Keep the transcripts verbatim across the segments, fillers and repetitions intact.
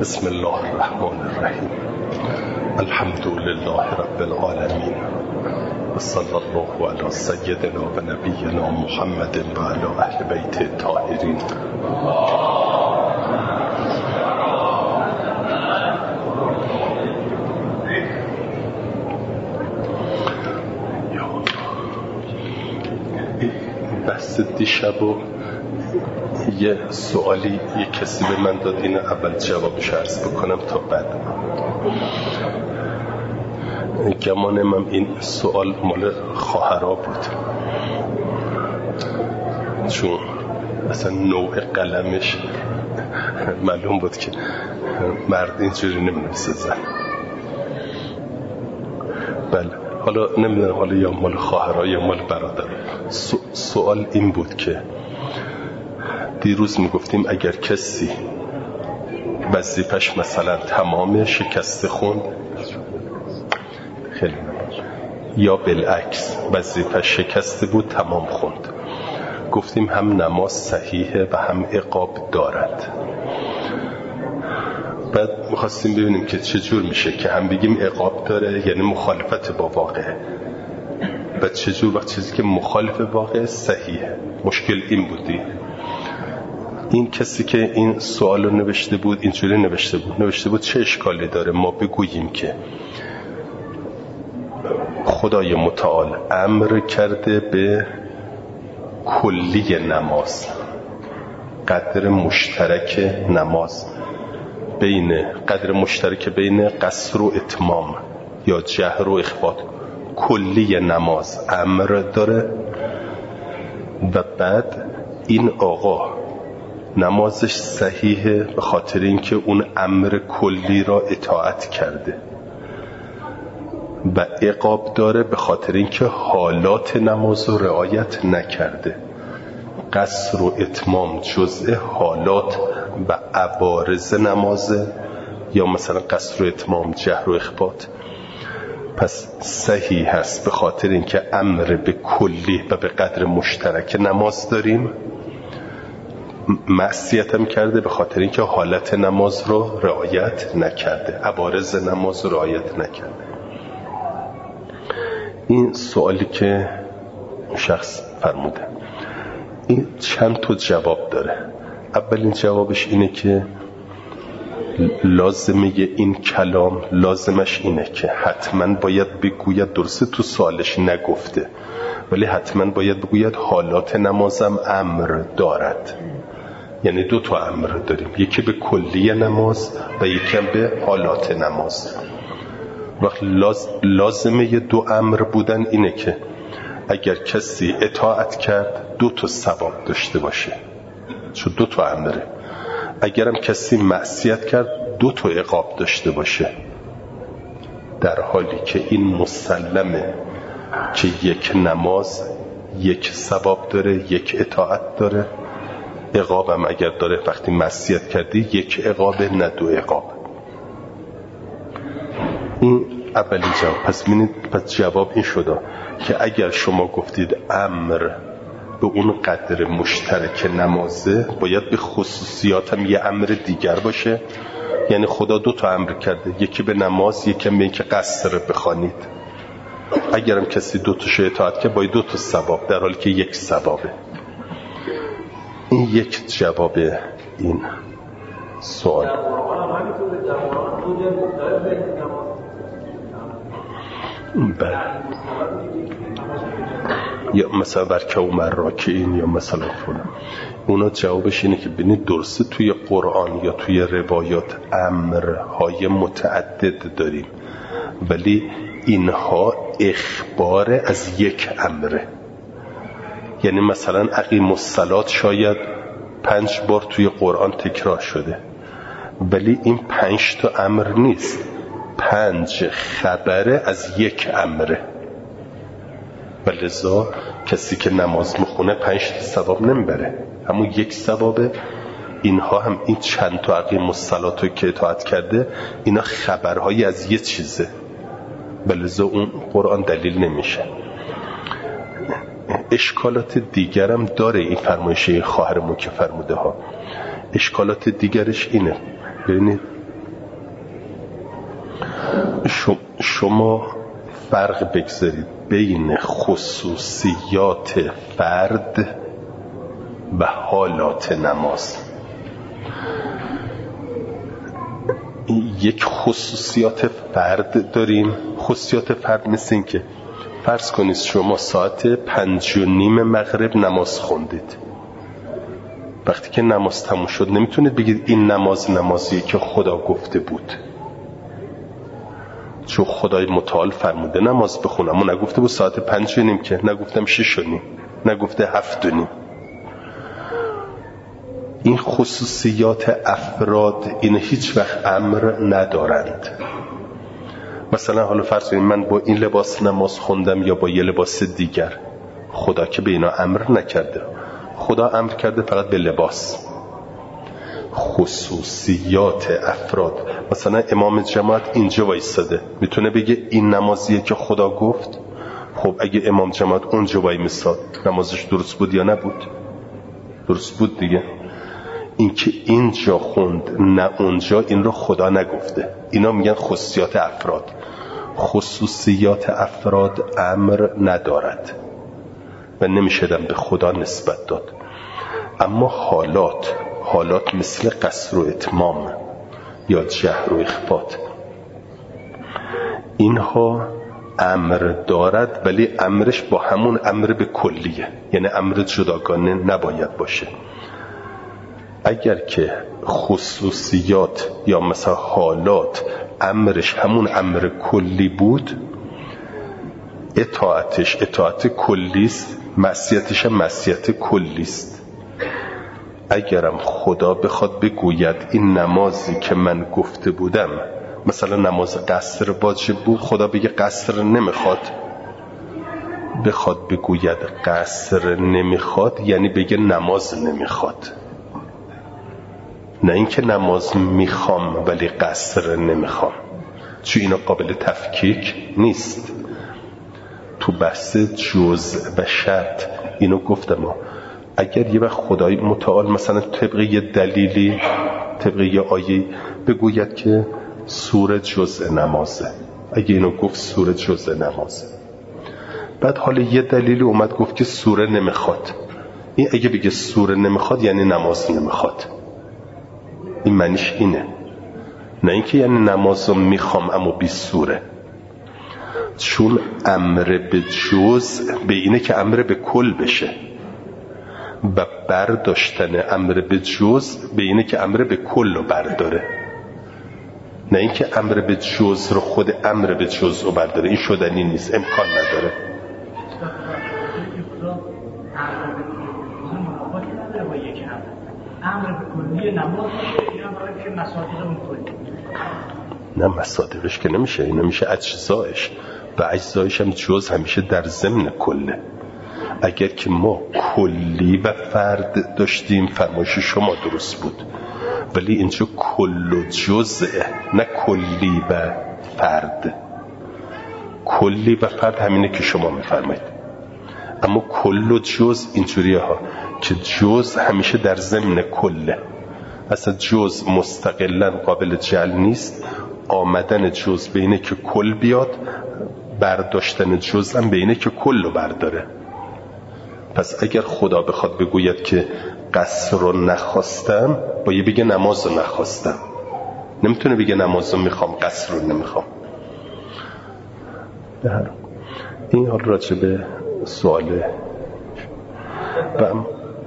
بسم الله الرحمن الرحیم. الحمد لله رب العالمین و صلی الله علی سیدنا و نبینا محمد و علی اهل بیت الطاهرین. بحث دیشب و یه سوالی یه کسی به من داد، اینو اول جوابش عرض بکنم تا بعد. گمان من این سوال مال خواهرها بود، چون مثلا نوع قلمش معلوم بود که مرد اینجوری نمی‌نویسه زن. بله، حالا نمیدونم حالا یا مال خواهرها یا مال برادر. سوال این بود که دیروز میگفتیم اگر کسی وظیفش مثلا تمام شکست خوند، خیلی یا بالعکس وظیفش شکسته بود تمام خوند، گفتیم هم نماز صحیحه و هم عقاب دارد. بعد میخواستیم ببینیم که چجور میشه که هم بگیم عقاب داره، یعنی مخالفت با واقعه، و چجور وقت چیزی که مخالف واقعه صحیحه. مشکل این بودی این کسی که این سوال رو نوشته بود اینجوری نوشته بود نوشته بود چه اشکالی داره ما بگوییم که خدای متعال امر کرده به کلی نماز، قدر مشترک نماز بین قدر مشترک بین قصر و اتمام یا جهر و اخفات، کلی نماز امر داره و بعد این آقا نمازش صحیحه به خاطر اینکه اون امر کلی را اطاعت کرده، و عقاب داره به خاطر اینکه حالات نماز رو رعایت نکرده. قصر و اتمام جزء حالات و عوارض نمازه، یا مثلا قصر و اتمام جهر و اخفات. پس صحیح هست به خاطر اینکه امر به کلی و به قدر مشترک نماز داریم، معصیت هم کرده به خاطر اینکه حالت نماز رو رعایت نکرده، عوارض نماز رو رعایت نکرده. این سوالی که شخص فرموده این چند تا جواب داره. اولین جوابش اینه که لازمه این کلام لازمش اینه که حتما باید بگوید، درسته تو سوالش نگفته ولی حتما باید بگوید حالات نمازم امر دارد، یعنی دو تا امر داریم، یکی به کلی نماز و یکی به حالات نماز. وقت لاز لازمه دو امر بودن اینه که اگر کسی اطاعت کرد دو تا ثواب داشته باشه، چون دو تا امره. اگرم کسی معصیت کرد دو تا عقاب داشته باشه، در حالی که این مسلمه که یک نماز یک ثواب داره یک اطاعت داره، عقابم اگر داره وقتی معصیت کردی یک عقاب نه دو عقاب. این اولی جواب. پس ببینید، پس جواب این شده که اگر شما گفتید امر به اون قدر مشترک نمازه، باید به خصوصیات هم یه امر دیگر باشه. یعنی خدا دو تا امر کرده، یکی به نماز یکی به اینکه قصر بخوانید. اگرم کسی دو تاشو اطاعت کرد باید دو تا ثواب، در حالی که یک ثوابه. این یک جواب این سوال. بله، یا مثلا برکه و مراکعین یا مثلا فلان، اونا جوابش اینه که ببینید درسته توی قرآن یا توی روایات امرهای متعدد داریم، ولی اینها اخبار از یک امره. یعنی مثلا اقیم الصلاة شاید پنج بار توی قرآن تکرار شده، ولی این پنج تا امر نیست، پنج خبره از یک امره. و لذا کسی که نماز میخونه پنج تا ثواب نمیبره، همون یک ثوابه. اینها هم این چند تا اقیم الصلاة رو که اطاعت کرده، اینا خبرهایی از یه چیزه، و لذا اون قرآن دلیل نمیشه. اشکالات دیگرم داره این فرمایشه خواهرمون که فرموده ها. اشکالات دیگرش اینه، ببینید شما فرق بگذارید بین خصوصیات فرد و حالات نماز. یک خصوصیات فرد داریم. خصوصیات فرد مثل این که فرض کنید شما ساعت پنج و نیم مغرب نماز خوندید. وقتی که نماز تموم شد نمیتونید بگید این نماز نمازیه که خدا گفته بود، چون خدای متعال فرموده نماز بخونم. اما نگفته بود ساعت پنج و نیم، که نگفتم شش و نیم، نگفته هفت و نیم. این خصوصیات افراد این هیچ وقت امر ندارند. مثلا حالا فرض کنید من با این لباس نماز خوندم یا با یه لباس دیگر، خدا که به اینا امر نکرده. خدا امر کرده فقط به لباس. خصوصیات افراد، مثلا امام جماعت اینجا وایساده، میتونه بگه این نمازیه که خدا گفت؟ خب اگه امام جماعت اونجا وای میساد نمازش درست بود یا نبود؟ درست بود دیگه. این که اینجا خوند نه اونجا، این رو خدا نگفته. اینا میگن خصوصیات افراد. خصوصیات افراد امر ندارد و نمیشدن به خدا نسبت داد. اما حالات، حالات مثل قصر و اتمام یا جهر و اخفات، اینها امر دارد، ولی امرش با همون امر به کلیه، یعنی امر جداگانه نباید باشه. اگر که خصوصیات یا مثلا حالات امرش همون امر کلی بود، اطاعتش اطاعت کلیست، معصیتش معصیت کلیست. اگرم خدا بخواد بگوید این نمازی که من گفته بودم، مثلا نماز قصر واجب بود، خدا بگه قصر نمیخواد، بخواد بگوید قصر نمیخواد یعنی بگه نماز نمیخواد، نه اینکه نماز میخوام ولی قصر نمیخوام، چون اینا قابل تفکیک نیست. تو بحث جزء و شرط اینو گفتم. اگر یه وقت خدای متعال مثلا طبق یه دلیلی، طبق یه آیه بگوید که سوره جزء نمازه، اگه اینو گفت سوره جزء نمازه، بعد حالا یه دلیلی اومد گفت که سوره نمیخواد، این اگه بگه سوره نمیخواد یعنی نماز نمیخواد. این معنیش اینه، نه اینکه یعنی نماز رو میخوام اما بی سوره. چون امر به جزء به اینه که امر به کل بشه، و برداشتن امر به جزء به اینه که امر به کل رو برداره، نه اینکه امر به جزء رو خود امر به جزء رو برداره. این شدنی نیست، امکان نداره. امر به کلی نماز میشه، اینا برای که مصادیق اون کلی. نه مصادیقش که نمیشه، این نمیشه اجزایش، و اجزایش هم جز همیشه در ضمن کله. اگر که ما کلی و فرد داشتیم فرمایش شما درست بود، ولی اینجا کل و جزء، نه کلی و فرد. کلی و فرد همینه که شما میفرمایید، اما کل و جزء اینجوریه ها که جزء همیشه در ضمن کله. اصلا جزء مستقلا قابل جعل نیست. آمدن جزء به اینه که کل بیاد، برداشتن جزء هم به اینه که کل رو برداره. پس اگر خدا بخواد بگوید که قصر رو نخواستم، باید بگه نماز رو نخواستم. نمیتونه بگه نماز رو میخوام قصر رو نمیخوام. این حال راجع به سواله و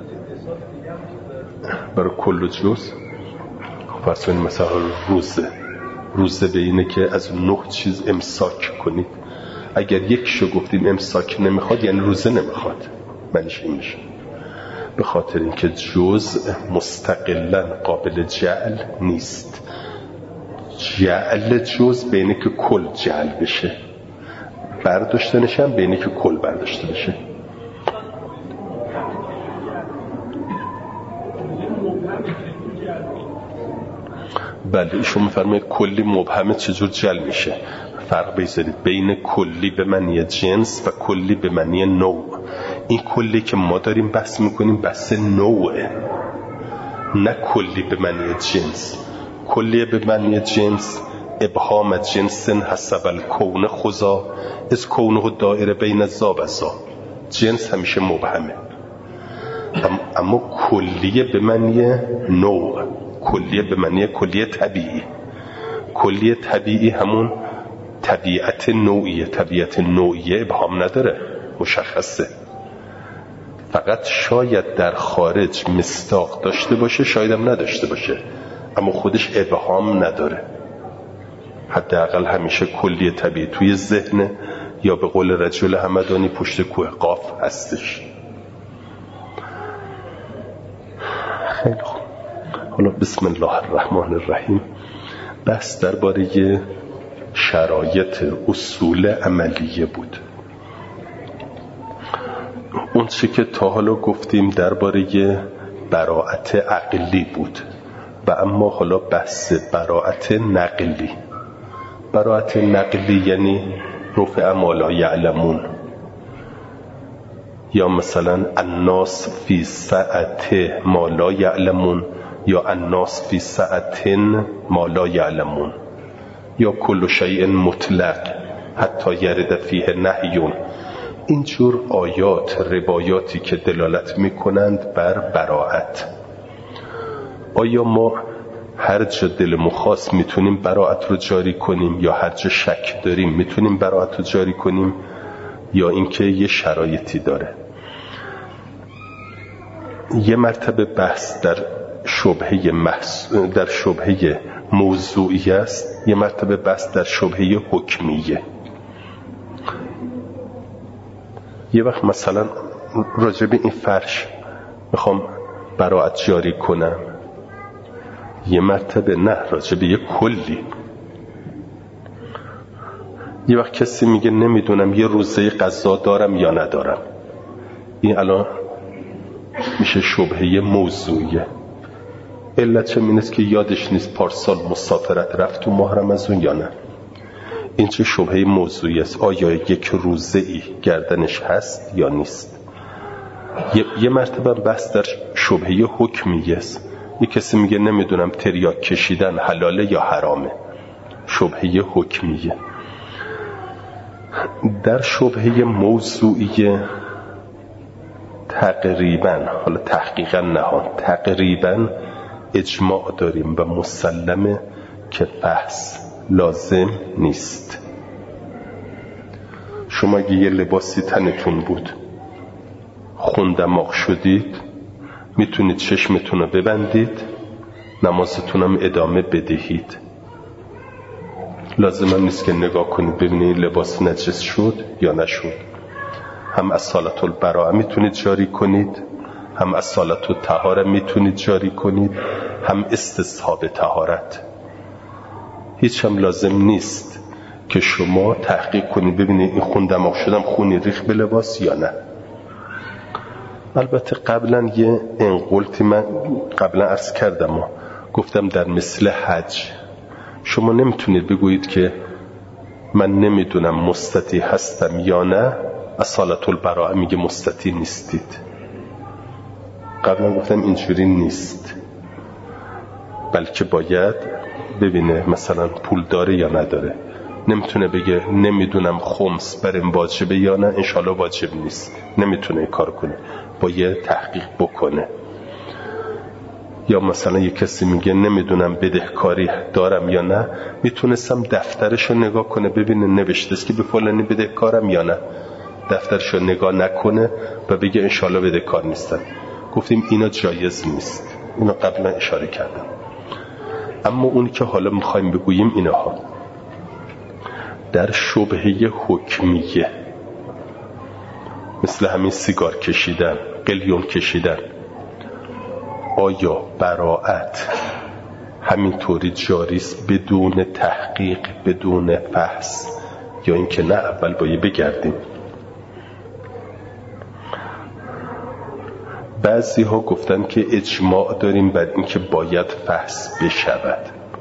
برای کل و جز. فرض کنید مثلا روزه روزه به اینه که از نه چیز امساک کنید. اگر یکشو گفتیم امساک نمیخواد یعنی روزه نمیخواد، معنیش این میشه. به خاطر اینکه جز مستقلا قابل جعل نیست. جعل جز به اینه که کل جعل بشه، برداشتنش هم به اینه که کل برداشته بشه. بله ایشون میفرماید کلی مبهمه چجور جل میشه. فرق بذارید بین کلی به معنی جنس و کلی به معنی نوع. این کلی که ما داریم بحث میکنیم بحث نوعه، نه کلی به معنی جنس. کلی به معنی جنس ابهام جنس حسب الکون خضا از کونه دایره بین الذا و ذا. جنس همیشه مبهمه، اما کلیه به معنی نوع، کلیه به معنی کلیه طبیعی. کلیه طبیعی همون طبیعت نوعیه. طبیعت نوعیه ابهام نداره، مشخصه. فقط شاید در خارج مصداق داشته باشه، شاید هم نداشته باشه، اما خودش ابهام نداره. حداقل همیشه کلیه طبیعی توی ذهن، یا به قول رجل همدانی پشت کوه قاف هستش. خیلی خوب. حالا بسم الله الرحمن الرحیم. بحث درباره شرایط اصول عملیه بود. اون چی که تا حالا گفتیم درباره براءت عقلی بود و اما حالا بحث براءت نقلی. براءت نقلی یعنی رفع ما لا یعلمون، یا مثلا الناس فی سعت ما لا یعلمون، یا الناس فی سعت ما لا یعلمون، یا کل شیء مطلق حتی یرد فیه نهیون. اینجور آیات، روایاتی که دلالت میکنند بر براءت. آیا ما هر جا دلمون خواست میتونیم براءت رو جاری کنیم، یا هر جا شک داریم میتونیم براءت رو جاری کنیم، یا اینکه یه شرایطی داره؟ یه مرتبه بحث در شبهه محس... در شبهه موضوعی است، یه مرتبه بحث در شبهه حکمیه. یه وقت مثلا راجع به این فرش میخوام براءت جاری کنم، یه مرتبه نه راجع به یه کلی. یه وقت کسی میگه نمیدونم یه روزه قضا دارم یا ندارم، این الان میشه شبهه موضوعیه. علت چه اینست که یادش نیست پارسال مسافرت رفت تو ماه رمضان یا نه. این چه شبهه موضوعی است، آیا یک روزه ای گردنش هست یا نیست. یه, یه مرتبه بحث در شبهه حکمی است. یه کسی میگه نمیدونم تریاک کشیدن حلاله یا حرامه، شبهه حکمیه. در شبهه موضوعی تقریبا، حالا تحقیقا نهان، تقریبا اجماع داریم و مسلمه که بحث لازم نیست. شما اگه یه لباسی تنتون بود، خون دماغ شدید، میتونید چشمتون رو ببندید، نمازتون هم ادامه بدهید. لازم هم نیست که نگاه کنید ببینید لباس نجس شد یا نشد. هم از صلات البراءه میتونید جاری کنید، هم از صلات الطهاره میتونید جاری کنید، هم استصحاب طهارت. هیچ هم لازم نیست که شما تحقیق کنید ببینید این خون دماغ شدم خونی ریخ به لباس یا نه. البته قبلا یه انقلتی من قبلا عرض کردم و گفتم در مثل حج شما نمیتونید بگویید که من نمیدونم مستطیع هستم یا نه، از صلات البراءه میگه مستطیع نیستید. قبلا گفتم اینجوری نیست، بلکه باید ببینه مثلا پول داره یا نداره. نمیتونه بگه نمیدونم خمس برم واجبه یا نه، انشالله واجب نیست. نمیتونه این کار کنه، باید تحقیق بکنه. یا مثلا یک کسی میگه نمیدونم بدهکاری دارم یا نه، میتونستم دفترشو نگاه کنه ببینه نوشته است که به فلانی بدهکارم یا نه. دفترشو نگاه نکنه و بگه انشالله بدهکار نیستم. گفتیم اینا جایز نیست، اینا قبلا اشاره کردم. اما اونی که حالا میخوایم بگوییم اینها در شبهه حکمیه، مثل همین سیگار کشیدن، قلیون کشیدن، آیا براءت همینطوری جاریست بدون تحقیق، بدون بحث، یا اینکه نه اول باید بگردیم؟ بعضی ها گفتن که اجماع داریم بر اینکه باید بحث بشود.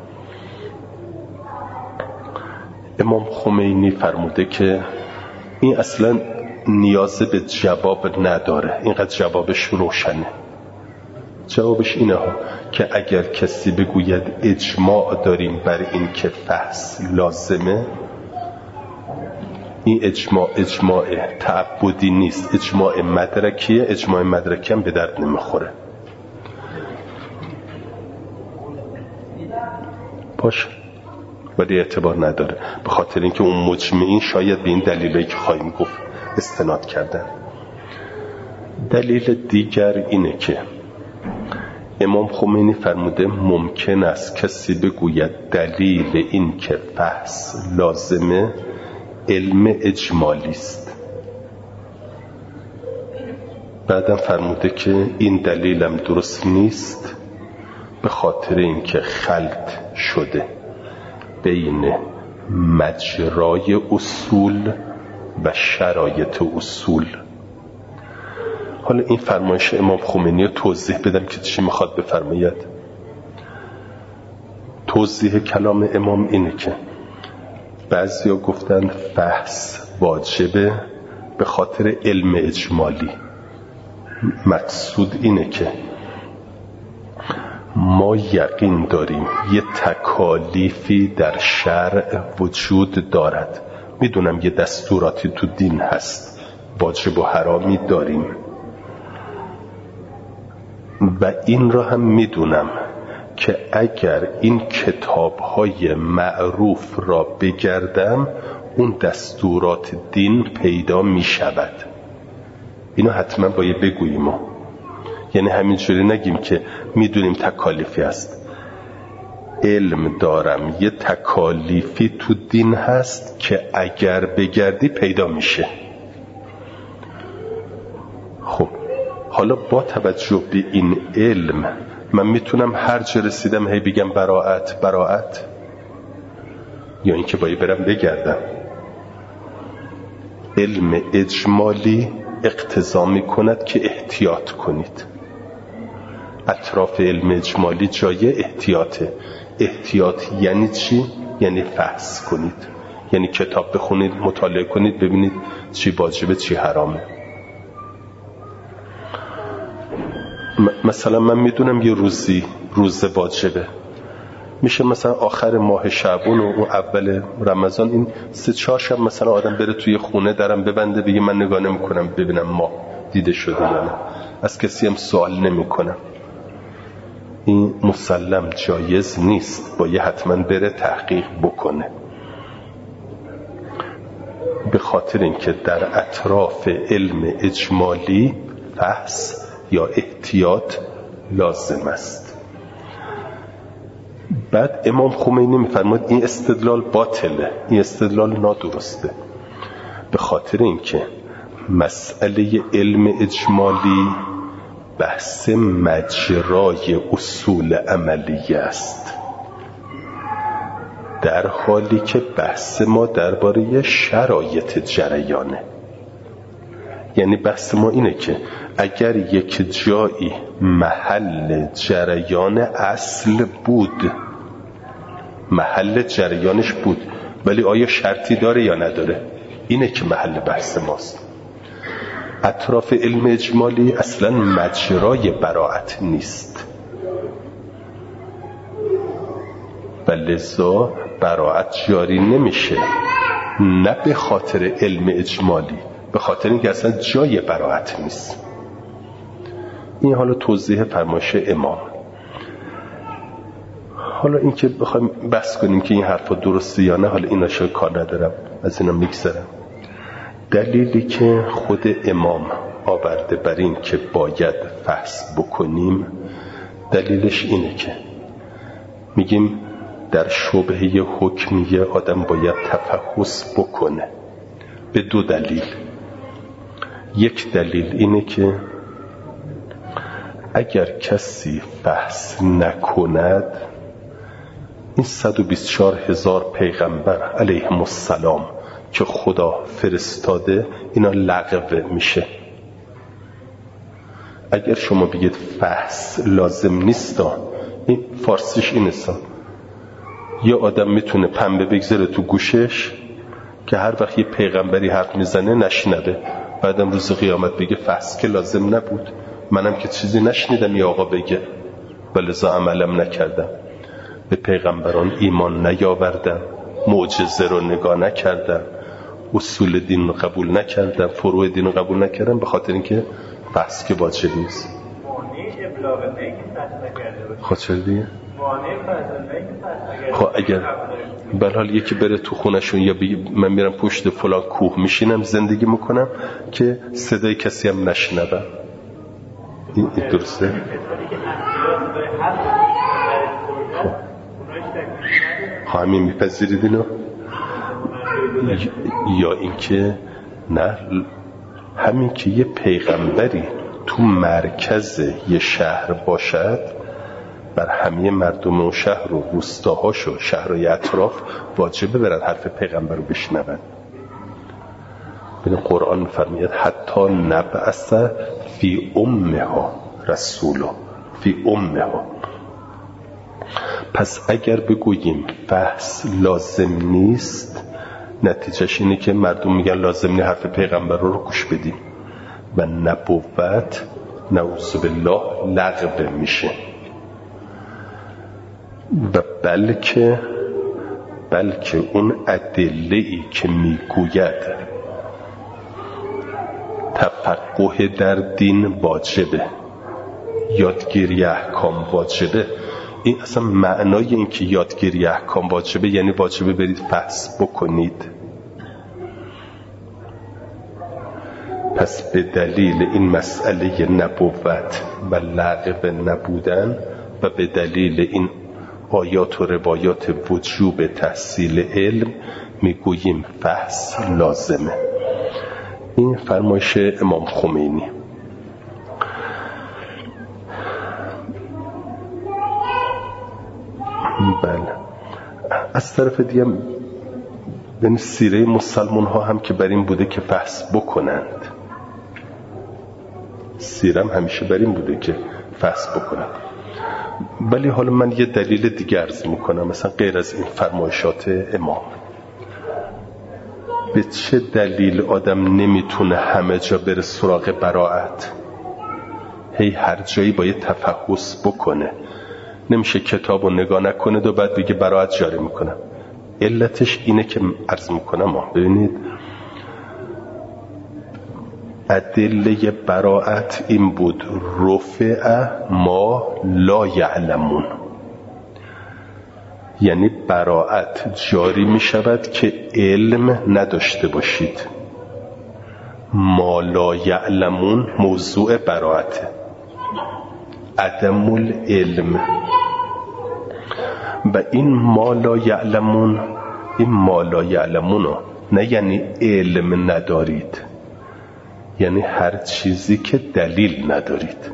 امام خمینی فرموده که این اصلا نیاز به جواب نداره، اینقدر جوابش روشنه. جوابش اینه ها که اگر کسی بگوید اجماع داریم بر این که فحص لازمه، این اجماع اجماع تعبدی نیست، اجماع مدرکیه. اجماع مدرکی هم به درد نمیخوره. باشه، ولی اعتبار نداره، به خاطر اینکه اون مجمعین شاید به این دلیلی که خواهیم گفت استناد کردن. دلیل دیگر اینه که امام خمینی فرموده ممکن است کسی بگوید دلیل این که فحص لازمه علم اجمالی است. بعدم فرموده که این دلیلم درست نیست، به خاطر اینکه خلط شده بین مجرای اصول و شرایط اصول. حالا این فرمایش امام خمینی رو توضیح بدم که چی میخواد بفرماید. توضیح کلام امام اینه که بعضیا گفتن فحص واجبه به خاطر علم اجمالی. مقصود اینه که ما یقین داریم یه تکالیفی در شرع وجود دارد. میدونم یه دستوراتی تو دین هست، واجب و حرامی داریم، و این را هم میدونم که اگر این کتاب‌های معروف را بگردم اون دستورات دین پیدا میشود. اینو حتما باید بگوییم ما. یعنی همینجوری نگیم که میدونیم تکالیفی هست. علم دارم یه تکالیفی تو دین هست که اگر بگردی پیدا میشه. خب حالا با توجه به این علم من میتونم هر جا رسیدم هی بگم براءت براءت، یا اینکه باید برم بگردم؟ علم اجمالی اقتضا میکند که احتیاط کنید. اطراف علم اجمالی جای احتیاطه. احتیاط یعنی چی؟ یعنی فحص کنید، یعنی کتاب بخونید، مطالعه کنید، ببینید چی واجبه چی حرامه. مثلا من میدونم یه روزی روز واجبه، میشه مثلا آخر ماه شعبان و اول رمضان این سه چهار شب مثلا آدم بره توی خونه درم ببنده بگه من نگاه نمی کنم ببینم ماه دیده شده یا نه، از کسی هم سوال نمی کنم. این مسلم جایز نیست، باید حتما بره تحقیق بکنه، به خاطر اینکه در اطراف علم اجمالی فحص یا احتیاط لازم است. بعد امام خمینی میفرماید این استدلال باطله، این استدلال نادرسته، به خاطر اینکه مسئله علم اجمالی بحث مجرای اصول عملیه است، در حالی که بحث ما درباره شرایط جریانه. یعنی بحث ما اینه که اگر یک جایی محل جریان اصل بود، محل جریانش بود، ولی آیا شرطی داره یا نداره؟ اینه که محل بحث ماست. اطراف علم اجمالی اصلا مجرای براءت نیست و لذا براءت جاری نمیشه، نه به خاطر علم اجمالی، به خاطر اینکه اصلا جای براءت نیست. این حالا توضیح فرمایش امام. حالا اینکه بخوایم بحث کنیم که این حرفا درسته یا نه، حالا اینا شو کار ندارم، از اینا میگذرم. دلیلی که خود امام آورده بر این که باید فحص بکنیم، دلیلش اینه که میگیم در شبهه حکمیه آدم باید تفحص بکنه به دو دلیل. یک دلیل اینه که اگر کسی فحص نکند، این صد و بیست و چهار هزار پیغمبر علیهم السلام که خدا فرستاده اینا لغو میشه. اگر شما بگید فحص لازم نیست، این فارسیش این است، یه آدم میتونه پنبه بگذاره تو گوشش که هر وقت یه پیغمبری حرف میزنه نشنوه، بعدم روز قیامت بگه فحص که لازم نبود، منم که چیزی نشنیدم یا آقا بگه، ولذا عملم نکردم، به پیغمبران ایمان نیاوردم، معجزه رو نگاه نکردم، اصول دین رو قبول نکردم، فروع دین رو قبول نکردم، به خاطر اینکه بحث که واجب نیست. خود چرا دیگه؟ خب اگر بلحال یکی بره تو خونشون یا من میرم پشت فلان کوه میشینم زندگی میکنم که صدای کسی هم نشنوم، این درسته؟ خب همین میپذیرید اینو؟ یا اینکه نه، همین که یه پیغمبری تو مرکز یه شهر باشد بر همه مردم و شهر و روستاهاش و شهرهای اطراف واجبه برن حرف پیغمبر رو بشنون. بین قرآن فرمید حتی نبعث فی امها رسولا، فی امها. پس اگر بگوییم بحث لازم نیست، نتیجهش اینه که مردم میگن لازم نیست حرف پیغمبر رو گوش بدیم و نبوت نعوذ بالله لغو میشه. و بلکه بلکه اون ادله‌ای که میگوید تفقه در دین واجبه، یادگیری احکام واجبه، این اصلا معنای این که یادگیری احکام واجبه یعنی واجبه برید بحث بکنید. پس به دلیل این مسئله نبوت و لغو نبودن و به دلیل این آیات و روایات وجوب تحصیل علم میگوییم بحث لازمه. این فرمایش امام خمینی. بله. از طرف دیگه بین سیره مسلمان ها هم که بر این بوده که بحث بکنند، سیرم همیشه بر این بوده که بحث بکنند. ولی حالا من یه دلیل دیگه عرض میکنم، مثلا غیر از این فرمایشات امام، به چه دلیل آدم نمیتونه همه جا بره سراغ براءت؟ هی هر جایی باید تفحص بکنه، نمیشه کتاب رو نگاه نکنه و بعد بگه براءت جاری میکنم. علتش اینه که عرض میکنم، ببینید ادله براءت این بود رفع ما لا یعلمون، یعنی براءت جاری میشود که علم نداشته باشید. ما لا یعلمون موضوع براءته، عدم العلم. و این ما لا یعلمون، این ما لا یعلمون نه یعنی علم ندارید، یعنی هر چیزی که دلیل ندارید.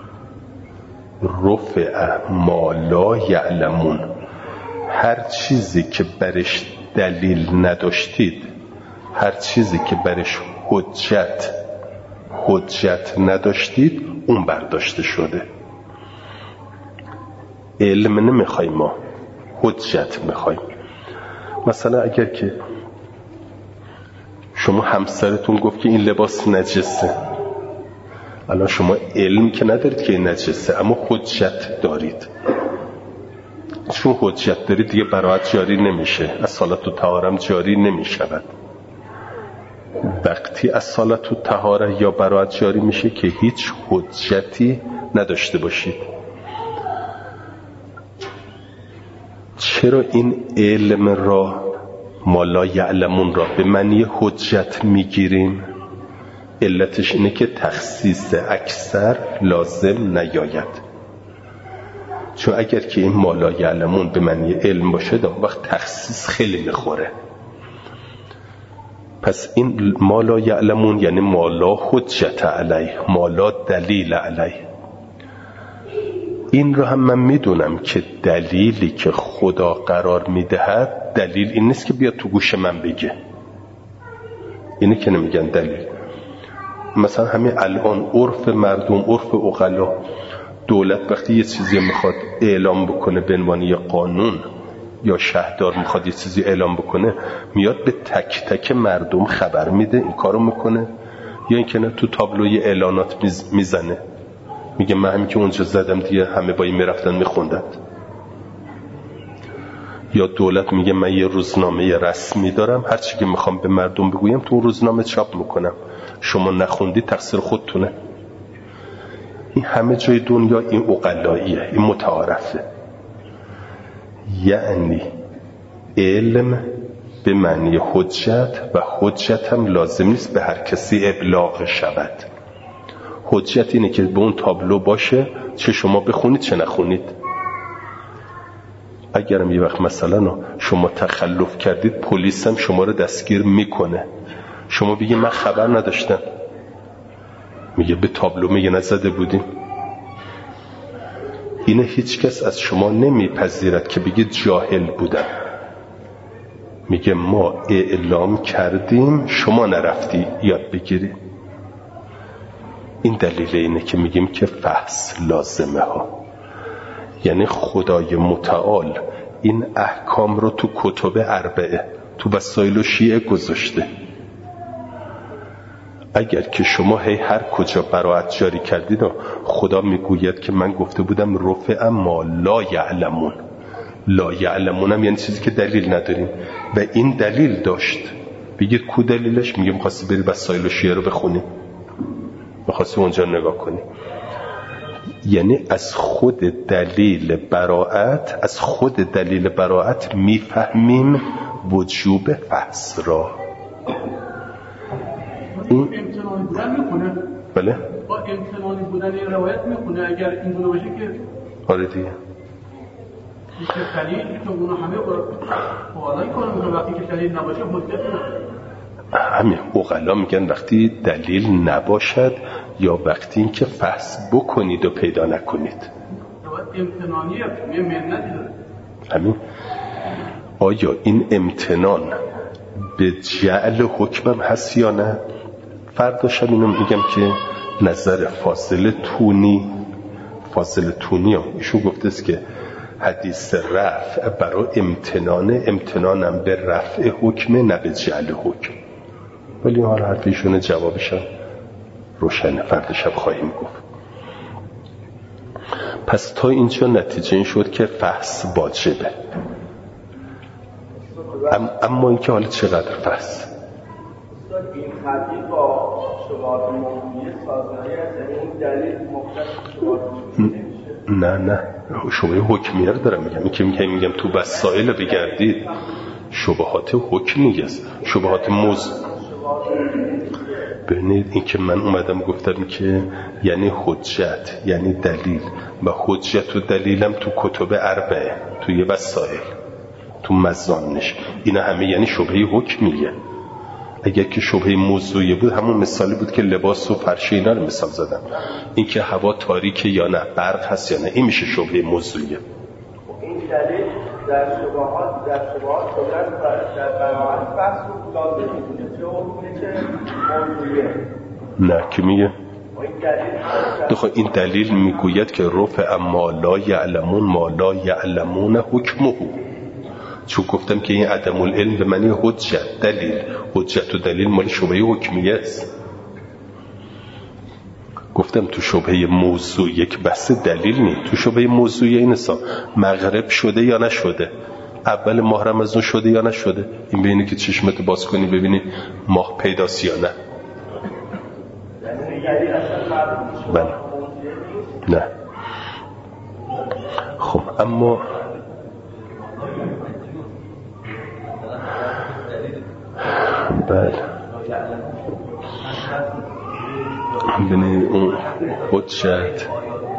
رفع ما لا یعلمون، هر چیزی که برش دلیل نداشتید، هر چیزی که برش حجت حجت نداشتید اون برداشته شده. علم نمیخوایم، ما حجت میخوایم. مثلا اگر که شما همسرتون گفت که این لباس نجسه، الان شما علم که ندارید که این نجسه، اما حجت دارید. چون حجت دارید دیگه براءت جاری نمیشه، از صلات و طهارم جاری نمیشود. وقتی از صلات و طهاره یا براءت جاری میشه که هیچ حجتی نداشته باشید. چرا این علم را ما لا یعلمون را به معنی حجت میگیریم؟ علتش اینه که تخصیص اکثر لازم نیاید. چون اگر که این ما لا یعلمون به معنی علم باشه اون وقت تخصیص خیلی میخوره. پس این ما لا یعلمون یعنی ما لا حجت علیه، ما لا دلیل علیه. این رو هم من میدونم که دلیلی که خدا قرار میدهد دلیل این نیست که بیاد تو گوش من بگه، اینه که نمیگن دلیل. مثلا همین الان عرف مردم، عرف عقلا، دولت وقتی یه چیزی میخواد اعلام بکنه به عنوان یه قانون، یا شهردار میخواد یه چیزی اعلام بکنه، میاد به تک تک مردم خبر میده این کارو میکنه، یا اینکه نه تو تابلوی اعلانات میزنه میگه من همین که اونجا زدم دیگه همه با این میرفتن میخوندن. یا دولت میگه من یه روزنامه رسمی دارم، هر چی که میخوام به مردم بگویم تو اون روزنامه چاپ میکنم، شما نخوندی تقصیر خودتونه. این همه جای دنیا این عقلاییه، این متعارفه. یعنی علم به معنی حجت و حجت هم لازم نیست به هر کسی ابلاغ شود. حجت اینه که به اون تابلو باشه، چه شما بخونید چه نخونید. اگرم یه وقت مثلا شما تخلف کردید، پلیس هم شما رو دستگیر میکنه، شما بگی من خبر نداشتم، میگه به تابلو میگه نزده بودیم. اینه هیچ کس از شما نمیپذیرد که بگید جاهل بودم، میگه ما اعلام کردیم شما نرفتی یاد بگیری. این دلیل اینه که میگیم که فحص لازمه ها. یعنی خدای متعال این احکام رو تو کتب اربعه، تو وسائل و شیعه گذاشته. اگر که شما هی هر کجا براءت جاری کردید، خدا میگوید که من گفته بودم رفع ما لا یعلمون. لا یعلمون هم یعنی چیزی که دلیل نداریم و این دلیل داشت. بگید کو دلیلش؟ میگه میخواستی بری وسائل و شیعه رو بخونی، میخواستی اونجا نگاه کنی. یعنی از خود دلیل براءت، از خود دلیل براءت میفهمیم وجوب فحص را. این امتنانی بودن میکنه. بله؟ با امتنانی بودن این روایت میکنه. اگر این بوده باشه که آره دیگه که دلیل که اونو همه قوالایی کنه میکنه، وقتی که دلیل نباشه حجت نداره. همین عقلا میگن وقتی دلیل نباشد یا وقتی این که فحص بکنید و پیدا نکنید. امتنانیه، یه منتی داره. همین. آیا این امتنان به جعل حکمم هست یا نه؟ فردا شب اینو میگم که نظر فاضل تونی فاضل تونی هم ایشون گفته است که حدیث رفع برای امتنانه، امتنانم به رفع حکمه نه به جعل حکم. ولی حال حرفیشونه جوابشم روشنه، فردا شب خواهیم گفت. پس تا اینجا نتیجه این شد که فحص واجبه. ام اما اینکه حالا چقدر فحص؟ این خطی با شبهات موضوعی سازمانی هست، این دلیل مختص شبهات موضوعی نمیشه؟ نه نه شبهه حکمیه رو دارم میگم. این که میگم میگم تو وسائل بگردید شبهات حکمیه است، شبهات موضوع. ببینید این که من اومدم گفتم که یعنی حجت، یعنی دلیل، و حجت و دلیلم تو کتب اربعه، توی وسائل، تو مزانش، اینا همه یعنی شبهه حکمیه. اگر که شبهه موضوعی بود همون مثالی بود که لباس و فرش اینا رو مثال زدم. این که هوا تاریکه یا نه، برق هست یا نه، این میشه شبهه موضوعیه. این دلیل در شبهات در شبهات دولت در براءت فحص رو لازم می‌دونه، چه حکمی که موضوعیه. نه که میگه دخواه این دلیل میگوید که رفع ما لا یعلمون ما لا یعلمون حکمه. چون گفتم که این عدم العلم به معنی حجت، دلیل، حجت و دلیل مال شبهه حکمیه است. گفتم تو شبهه موضوع یک بحث دلیل نیست. تو شبهه موضوعی این حساب مغرب شده یا نشده، اول ماه رمضان شده یا نشده، این بینه که چشمت باز کنی ببینی ماه پیداست یا نه. بله نه. خب اما بله ببینید اون حجت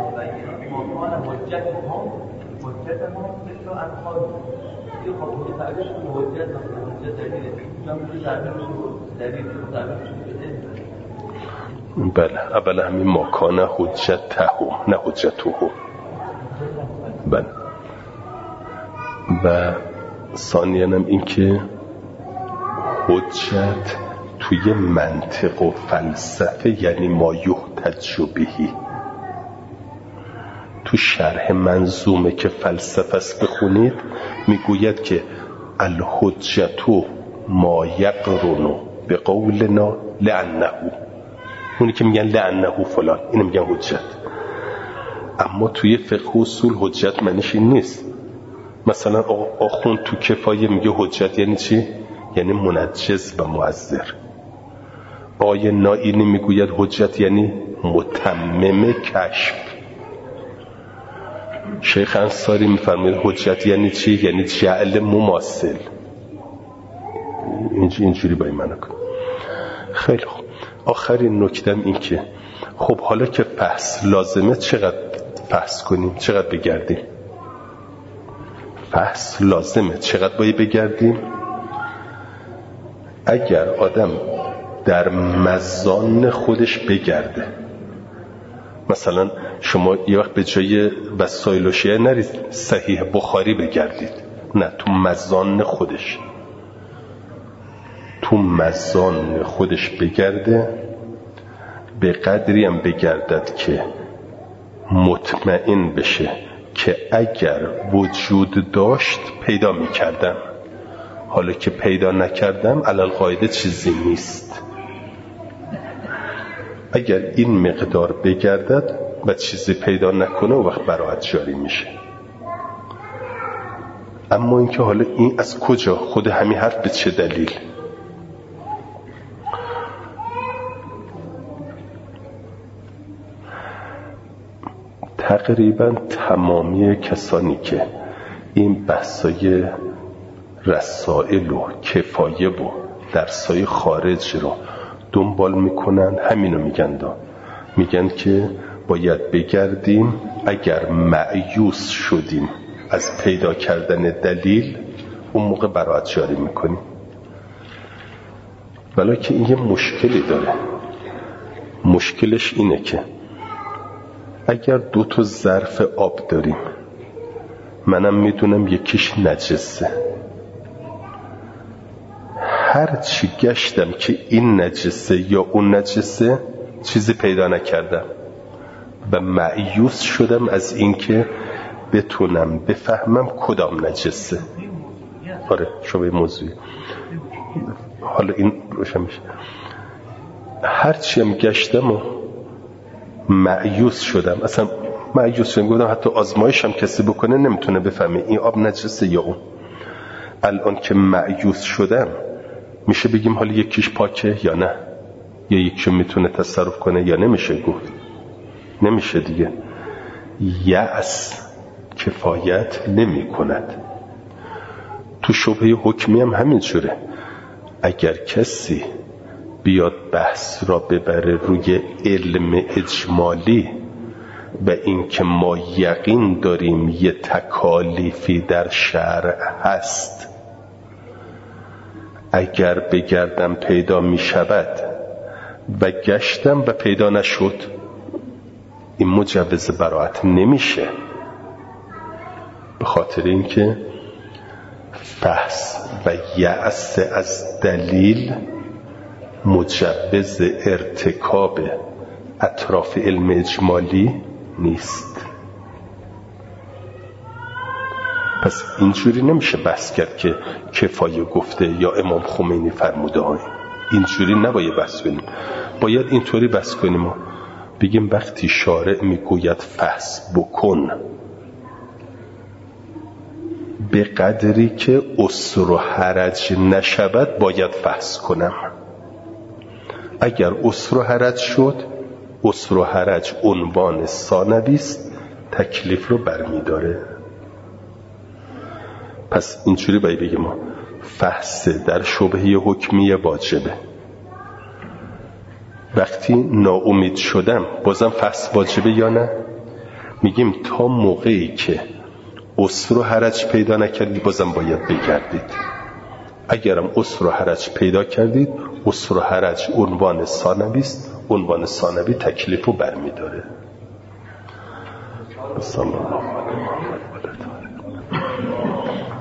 بله اول همین مکان حجت تهو نه حجت تهو. بله و ثانیاً هم این که حجت توی منطق و فلسفه یعنی ما یحتج بهی. تو شرح منظومه که فلسفه است بخونید میگوید که الحجت ما یقرن به قولنا لعنه، اونی که میگن لعنه فلان اینو میگن حجت. اما توی فقه و اصول حجت معنیش این نیست. مثلا آخوند تو کفایه میگه حجت یعنی چی؟ یعنی منجز و معذر. آقای نائینی میگوید حجت یعنی متمم کشف. شیخ انصاری میفرماید حجت یعنی چی؟ یعنی جعل مماثل. اینجوری باید منو کن. خیلی خوب. آخرین نکتم این که خب حالا که فحص لازمه چقدر فحص کنیم؟ چقدر بگردیم؟ فحص لازمه چقدر باید بگردیم؟ اگر آدم در مزان خودش بگرده، مثلا شما یه وقت به جای وسایل و شیعه نرید صحیح بخاری بگردید، نه، تو مزان خودش تو مزان خودش بگرده، به قدری هم بگردد که مطمئن بشه که اگر وجود داشت پیدا میکردم، حالا که پیدا نکردم علل قاعده چیزی نیست. اگر این مقدار بگردد و چیزی پیدا نکنه و وقت براحت جاری میشه. اما اینکه حالا این از کجا، خود همین حرف به چه دلیل؟ تقریبا تمامی کسانی که این بحثای رسائل و کفایه و درسای خارج رو دنبال میکنن همینو میگن دا. میگن که باید بگردیم، اگر مأیوس شدیم از پیدا کردن دلیل اون موقع براحت جاری میکنیم. ولی که این یه مشکلی داره. مشکلش اینه که اگر دو تا ظرف آب داریم، منم میدونم یکیش نجسه، هر چی گشتم که این نجسه یا اون نجسه چیزی پیدا نکردم و مأیوس شدم از اینکه بتونم بفهمم کدام نجسه. آره شبیه موضوعی. حالا این روشن میشه. هر چی هم گشتم و مأیوس شدم، اصلا مأیوس شدم، گفتم حتی آزمایش هم کسی بکنه نمیتونه بفهمه این آب نجسه یا اون. الان که مأیوس شدم میشه بگیم حالا یکیش پاکه یا نه، یا یکیش میتونه تصرف کنه یا نمیشه گفت؟ نمیشه دیگه. یأس کفایت نمی کند. تو شبهه حکمی هم همین جوره. اگر کسی بیاد بحث را ببره روی علم اجمالی و این که ما یقین داریم یه تکالیفی در شرع هست، اگر بگردم پیدا می شود و گشتم و پیدا نشد، این مجوز براعت نمیشه. به خاطر اینکه فحص و یأس از دلیل مجوز ارتکاب اطراف علم اجمالی نیست. پس اینجوری نمیشه بحث کرد که کفایه گفته یا امام خمینی فرموده های. اینجوری نباید بحث کنیم. باید اینطوری بحث کنیم و بگیم وقتی شارع میگوید فحص بکن، به قدری که عسر و حرج نشود باید فحص کنم. اگر عسر و حرج شد، عسر و حرج عنوان ثانوی است، تکلیف رو برمیداره. پس اینجوری باید بگیم ما فحص در شبهه حکمی واجبه. وقتی ناامید شدم بازم فحص واجبه یا نه؟ میگیم تا موقعی که عسر و حرج پیدا نکردید بازم باید بگردید. اگرم عسر و حرج پیدا کردید، عسر و حرج عنوان ثانوی است، عنوان ثانوی تکلیف رو برمیداره. صلی الله علیه و آله.